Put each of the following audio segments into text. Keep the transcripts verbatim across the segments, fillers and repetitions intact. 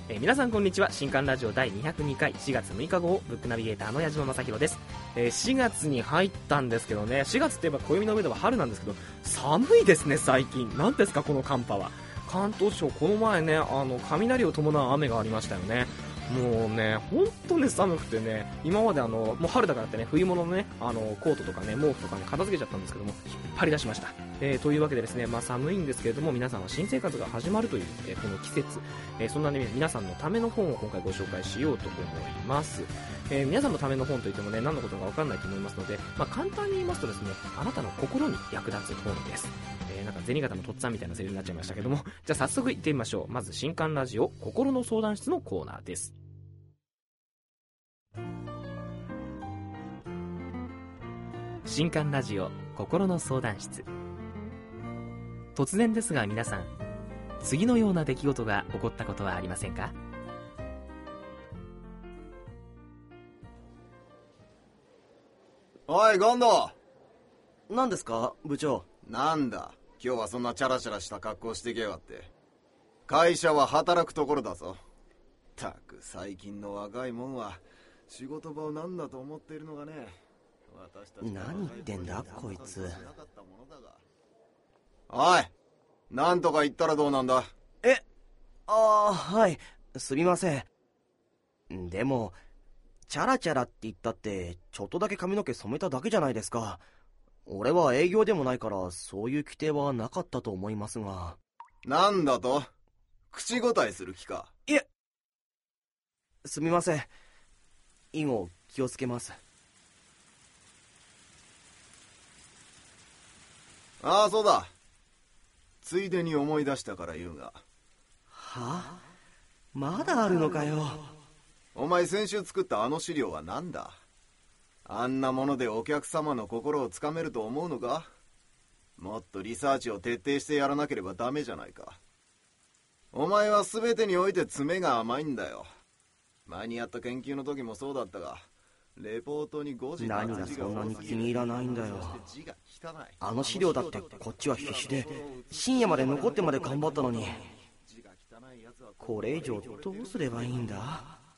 えー、皆さんこんにちは。新刊ラジオだいにひゃくにかいしがつむいか号ブックナビゲーターの矢島正宏です。えー、しがつに入ったんですけどね、しがつといえば暦の上では春なんですけど、寒いですね最近。何ですかこの寒波は。関東地方この前ね、あの雷を伴う雨がありましたよね。もうね、本当に寒くてね、今まであのもう春だからってね、冬物のね、あのコートとかね、毛布とかね、片付けちゃったんですけども、引っ張り出しました。えー、というわけでですね、まあ、寒いんですけれども、皆さんは新生活が始まるという、えー、この季節、えー、そんなね、皆さんのための本を今回ご紹介しようと思います。えー、皆さんのための本といってもね、何のことか分かんないと思いますので、まあ、簡単に言いますとですね、あなたの心に役立つ本です。えー、なんか銭形のとっつぁんみたいなセリフになっちゃいましたけども、じゃあ早速行ってみましょう。まず新刊ラジオ心の相談室のコーナーです。新刊ラジオ心の相談室。突然ですが皆さん、次のような出来事が起こったことはありませんか？ おいゴンド。 何ですか部長。 なんだ今日はそんなチャラチャラした格好してきやがって。会社は働くところだぞ。たく最近の若いもんは仕事場を何だと思っているのがね。 何言ってんだこいつ。 おい、なんとか言ったらどうなんだ。 え、ああ、はい、すみません。でもチャラチャラって言ったってちょっとだけ髪の毛染めただけじゃないですか。俺は営業でもないからそういう規定はなかったと思いますが。 なんだと？口答えする気か？ いえ、すみません。以後気をつけます。 ああそうだ、ついでに思い出したから言うが。 は？まだあるのかよ。 お前先週作ったあの資料は何だ？あんなものでお客様の心をつかめると思うのか？もっとリサーチを徹底してやらなければダメじゃないか。お前は全てにおいて詰めが甘いんだよ。前にやった研究の時もそうだったが、レポートに誤字何がそんなに気に入らないんだよ。あの資料だってこっちは必死で深夜まで残ってまで頑張ったのに、これ以上どうすればいいんだ？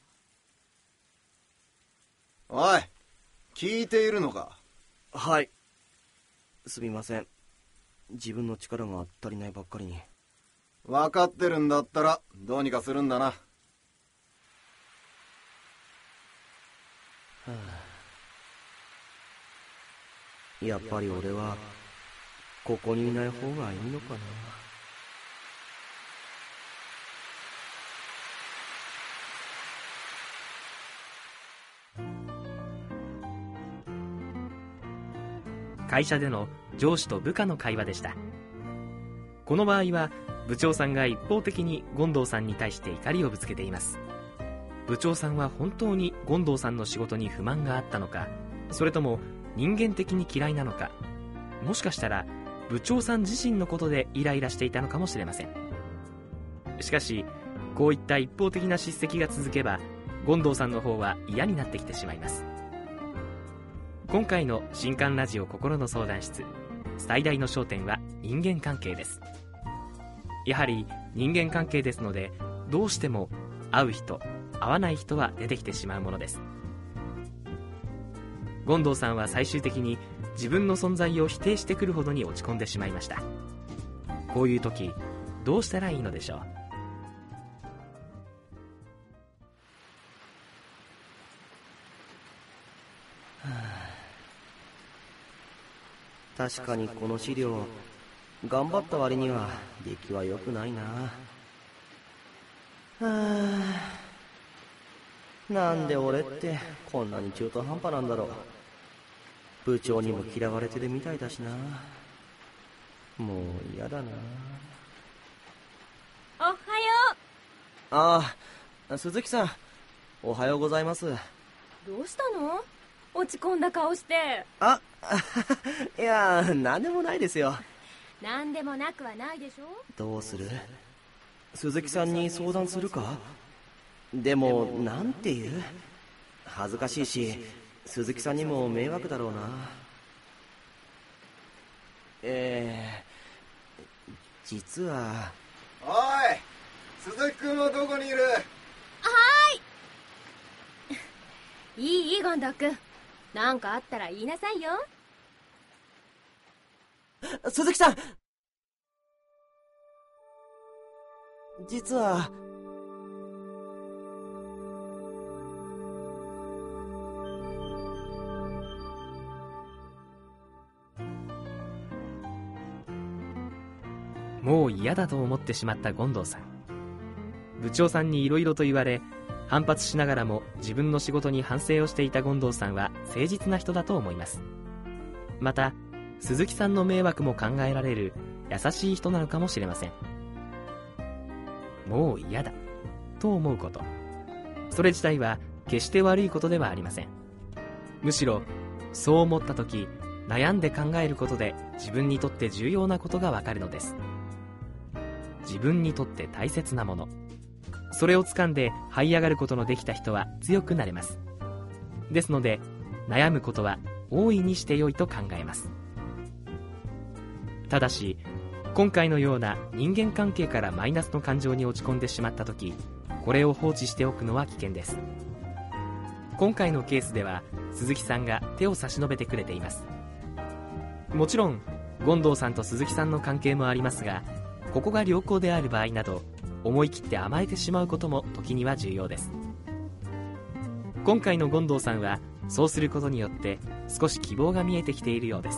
おい、聞いているのか？ はい、すみません。自分の力が足りないばっかりに。 分かってるんだったらどうにかするんだな。 はあ、やっぱり俺はここにいない方がいいのかな。 会社での上司と部下の会話でした。この場合は部長さんが一方的に権藤さんに対して怒りをぶつけています。部長さんは本当に権藤さんの仕事に不満があったのか、それとも人間的に嫌いなのか、もしかしたら部長さん自身のことでイライラしていたのかもしれません。しかしこういった一方的な叱責が続けば、権藤さんの方は嫌になってきてしまいます。今回の新刊ラジオ心の相談室、最大の焦点は人間関係です。やはり人間関係ですので、どうしても会う人会わない人は出てきてしまうものです。権藤さんは最終的に自分の存在を否定してくるほどに落ち込んでしまいました。こういう時どうしたらいいのでしょう。はあ、確かにこの資料頑張った割には出来は良くないな。はあ、なんで俺ってこんなに中途半端なんだろう。部長にも嫌われてるみたいだしな。もう嫌だな。 おはよう。 ああ、鈴木さん、おはようございます。 どうしたの？落ち込んだ顔して。 あ、いや、なんでもないですよ。 なんでもなくはないでしょ。 どうする？鈴木さんに相談するか？でもなんて言う？恥ずかしいし、鈴木さんにも迷惑だろうな。えー、実は。 おい、鈴木君はどこにいる？ いいいい、ゴンドウ君。なんかあったら言いなさいよ。 鈴木さん、実はもう嫌だと思ってしまった権藤さん。部長さんにいろいろと言われ、反発しながらも自分の仕事に反省をしていた権藤さんは誠実な人だと思います。また鈴木さんの迷惑も考えられる優しい人なのかもしれません。もう嫌だと思うこと、それ自体は決して悪いことではありません。むしろそう思った時、悩んで考えることで自分にとって重要なことがわかるのです。自分にとって大切なもの、それを掴んで這い上がることのできた人は強くなれます。ですので悩むことは大いにしてよいと考えます。ただし今回のような人間関係からマイナスの感情に落ち込んでしまったとき、これを放置しておくのは危険です。今回のケースでは鈴木さんが手を差し伸べてくれています。もちろん権藤さんと鈴木さんの関係もありますが、ここが良好である場合など思い切って甘えてしまうことも時には重要です。今回の権藤さんはそうすることによって少し希望が見えてきているようです。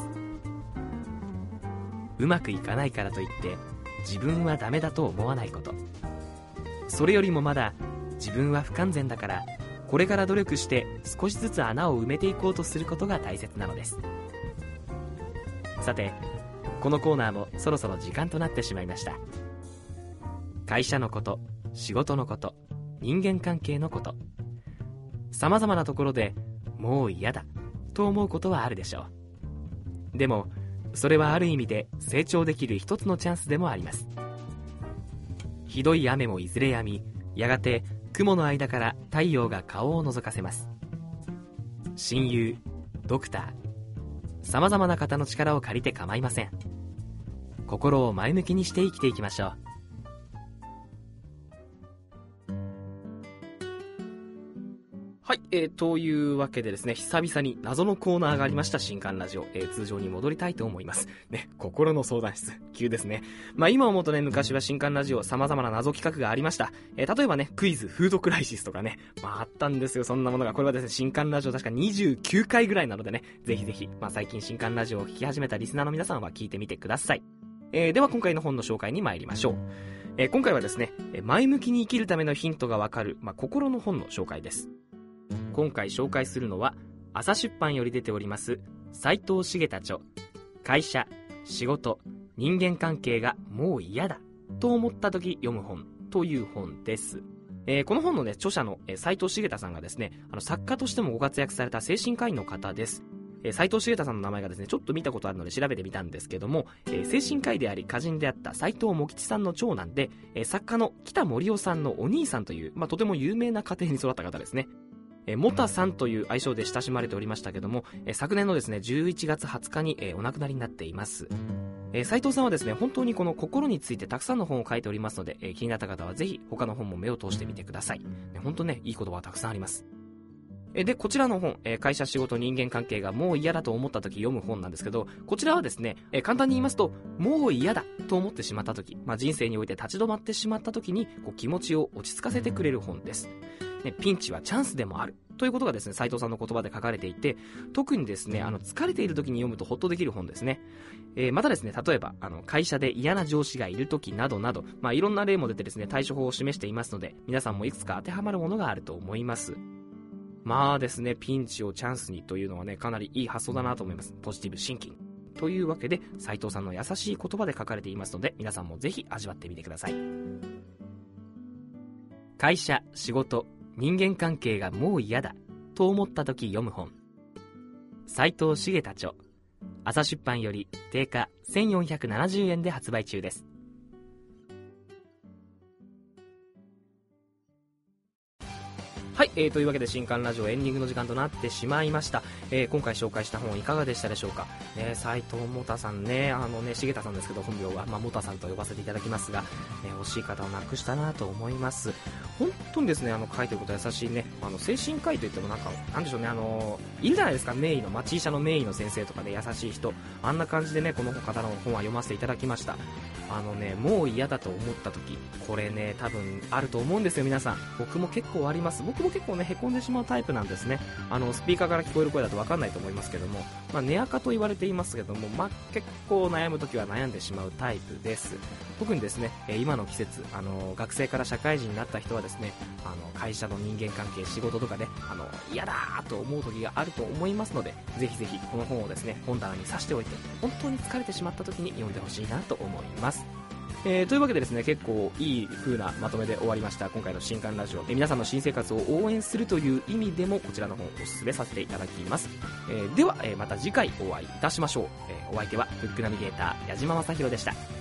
うまくいかないからといって自分はダメだと思わないこと、それよりもまだ自分は不完全だからこれから努力して少しずつ穴を埋めていこうとすることが大切なのです。さてこのコーナーもそろそろ時間となってしまいました。会社のこと、仕事のこと、人間関係のこと、さまざまなところでもう嫌だと思うことはあるでしょう。でもそれはある意味で成長できる一つのチャンスでもあります。ひどい雨もいずれ止み、やがて雲の間から太陽が顔を覗かせます。親友、ドクター、さまざまな方の力を借りて構いません。心を前向きにして生きていきましょう。はい、えー、というわけでですね、久々に謎のコーナーがありました新刊ラジオ、えー、通常に戻りたいと思いますね。心の相談室急ですね。まあ今思うとね、昔は新刊ラジオ様々な謎企画がありました。えー、例えばね、クイズフードクライシスとかね、まああったんですよ、そんなものが。これはですね、新刊ラジオ確かにじゅうきゅうかいぐらいなのでね、ぜひぜひ、まあ最近新刊ラジオを聞き始めたリスナーの皆さんは聞いてみてください。えー、では今回の本の紹介に参りましょう。えー、今回はですね、前向きに生きるためのヒントがわかる、まあ心の本の紹介です。今回紹介するのは朝出版より出ております斉藤茂太著、会社、仕事、人間関係がもう嫌だと思った時読む本という本です。えー、この本の、ね、著者の斉藤茂太さんがですね、あの作家としてもご活躍された精神科医の方です。えー、斉藤茂太さんの名前がですねちょっと見たことあるので調べてみたんですけども、えー、精神科医であり歌人であった斉藤茂吉さんの長男で、えー、作家の北森夫さんのお兄さんという、まあ、とても有名な家庭に育った方ですね。えー、モタさんという愛称で親しまれておりましたけども、えー、昨年のですねじゅういちがつはつかに、えー、お亡くなりになっています。えー、斉藤さんはですね本当にこの心についてたくさんの本を書いておりますので、えー、気になった方はぜひ他の本も目を通してみてください。本当ねいい言葉がたくさんあります。えー、でこちらの本、えー、会社、仕事、人間関係がもう嫌だと思った時読む本なんですけど、こちらはですね、えー、簡単に言いますともう嫌だと思ってしまった時、まあ、人生において立ち止まってしまった時にこう気持ちを落ち着かせてくれる本です。ね、ピンチはチャンスでもあるということがですね斉藤さんの言葉で書かれていて、特にですねあの疲れている時に読むとホッとできる本ですね。えー、またですね例えばあの会社で嫌な上司がいる時などなど、まあ、いろんな例も出てですね対処法を示していますので、皆さんもいくつか当てはまるものがあると思います。まあですねピンチをチャンスにというのはねかなりいい発想だなと思います。ポジティブシンキングというわけで斉藤さんの優しい言葉で書かれていますので、皆さんもぜひ味わってみてください。会社、仕事、人間関係がもう嫌だと思った時読む本、斉藤茂太著、朝出版より定価せんよんひゃくななじゅうえんで発売中です。 はい、えー、というわけで新刊ラジオエンディングの時間となってしまいました。えー、今回紹介した本いかがでしたでしょうか。ね、斉藤もたさんね、あのね、重田さんですけど本名は、まあ、もたさんと呼ばせていただきますが、えー、惜しい方を亡くしたなと思います。本当にですね、あの書いてること優しいね、あの精神科医といってもなんか、なんでしょうね、あのいるじゃないですか、名医の、町医者の名医の先生とかで優しい人、あんな感じでね、この方の本は読ませていただきました。あのね、もう嫌だと思った時、これね、多分あると思うんですよ、皆さん。僕も結構あります。僕も結構ね、へこんでしまうタイプなんですね。あのスピーカーから聞こえる声だと分かんないと思いますけども、まあ、寝垢と言われていますけども、まあ、結構悩むときは悩んでしまうタイプです。特にですね、えー、今の季節、あの学生から社会人になった人はですね、あの会社の人間関係、仕事とかで、あの嫌だーと思う時があると思いますので、ぜひぜひこの本をですね、本棚に挿しておいて、本当に疲れてしまった時に読んでほしいなと思います。えー、というわけでですね、結構いい風なまとめで終わりました今回の新刊ラジオ。えー、皆さんの新生活を応援するという意味でもこちらの本をお勧めさせていただきます。えー、では、えー、また次回お会いいたしましょう。えー、お相手はブックナビゲーター矢島正宏でした。